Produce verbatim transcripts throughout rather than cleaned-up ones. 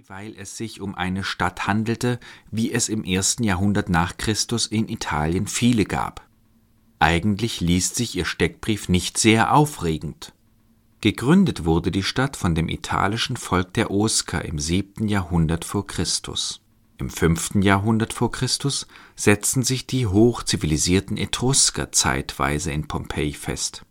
weil es sich um eine Stadt handelte, wie es im ersten Jahrhundert nach Christus in Italien viele gab. Eigentlich liest sich ihr Steckbrief nicht sehr aufregend. Gegründet wurde die Stadt von dem italischen Volk der Osker im siebten Jahrhundert vor Christus. Im fünften Jahrhundert vor Christus setzten sich die hochzivilisierten Etrusker zeitweise in Pompeji fest.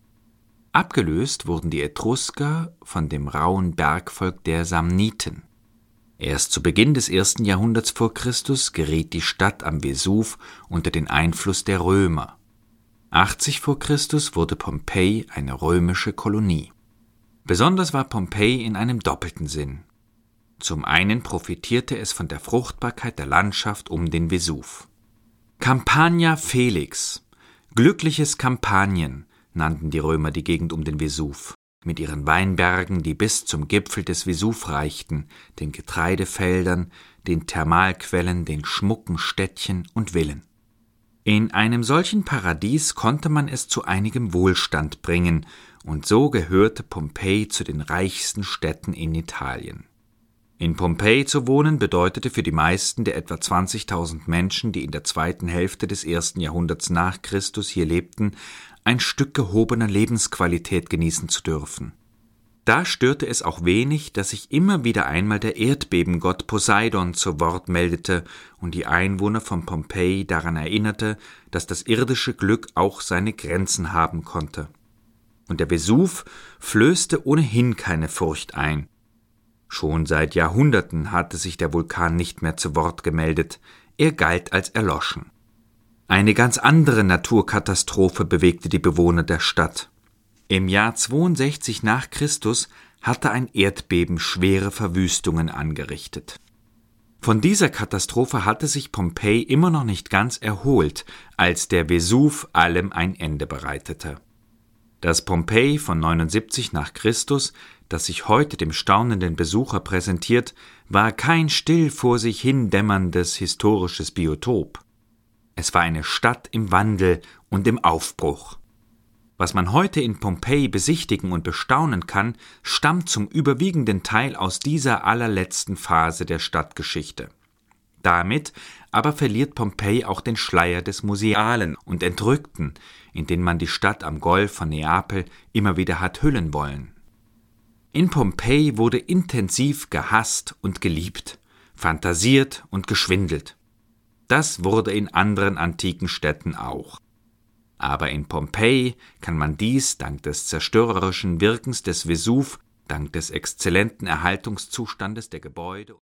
Abgelöst wurden die Etrusker von dem rauen Bergvolk der Samniten. Erst zu Beginn des ersten Jahrhunderts vor Christus geriet die Stadt am Vesuv unter den Einfluss der Römer. achtzig vor Christus wurde Pompeji eine römische Kolonie. Besonders war Pompeji in einem doppelten Sinn. Zum einen profitierte es von der Fruchtbarkeit der Landschaft um den Vesuv. Campania Felix, glückliches Kampanien, nannten die Römer die Gegend um den Vesuv, mit ihren Weinbergen, die bis zum Gipfel des Vesuv reichten, den Getreidefeldern, den Thermalquellen, den schmucken Städtchen und Villen. In einem solchen Paradies konnte man es zu einigem Wohlstand bringen, und so gehörte Pompeji zu den reichsten Städten in Italien. In Pompeji zu wohnen bedeutete für die meisten der etwa zwanzigtausend Menschen, die in der zweiten Hälfte des ersten Jahrhunderts nach Christus hier lebten, ein Stück gehobener Lebensqualität genießen zu dürfen. Da störte es auch wenig, dass sich immer wieder einmal der Erdbebengott Poseidon zu Wort meldete und die Einwohner von Pompeji daran erinnerte, dass das irdische Glück auch seine Grenzen haben konnte. Und der Vesuv flößte ohnehin keine Furcht ein. Schon seit Jahrhunderten hatte sich der Vulkan nicht mehr zu Wort gemeldet, er galt als erloschen. Eine ganz andere Naturkatastrophe bewegte die Bewohner der Stadt. Im Jahr zweiundsechzig nach Christus hatte ein Erdbeben schwere Verwüstungen angerichtet. Von dieser Katastrophe hatte sich Pompeji immer noch nicht ganz erholt, als der Vesuv allem ein Ende bereitete. Das Pompeji von neunundsiebzig nach Christus, das sich heute dem staunenden Besucher präsentiert, war kein still vor sich hin dämmerndes historisches Biotop. Es war eine Stadt im Wandel und im Aufbruch. Was man heute in Pompeji besichtigen und bestaunen kann, stammt zum überwiegenden Teil aus dieser allerletzten Phase der Stadtgeschichte. Damit aber verliert Pompeji auch den Schleier des Musealen und Entrückten, in den man die Stadt am Golf von Neapel immer wieder hat hüllen wollen. In Pompeji wurde intensiv gehasst und geliebt, fantasiert und geschwindelt. Das wurde in anderen antiken Städten auch. Aber in Pompeji kann man dies dank des zerstörerischen Wirkens des Vesuv, dank des exzellenten Erhaltungszustandes der Gebäude